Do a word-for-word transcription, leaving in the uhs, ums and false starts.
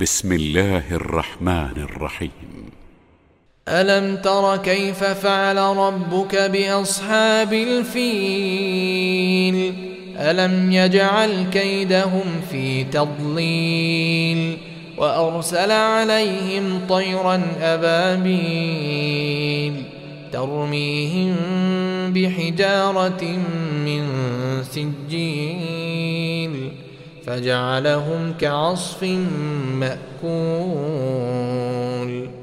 بسم الله الرحمن الرحيم. ألم تر كيف فعل ربك بأصحاب الفيل ألم يجعل كيدهم في تضليل وأرسل عليهم طيرا أبابيل ترميهم بحجارة من سجيل فجعلهم كعصف مأكول.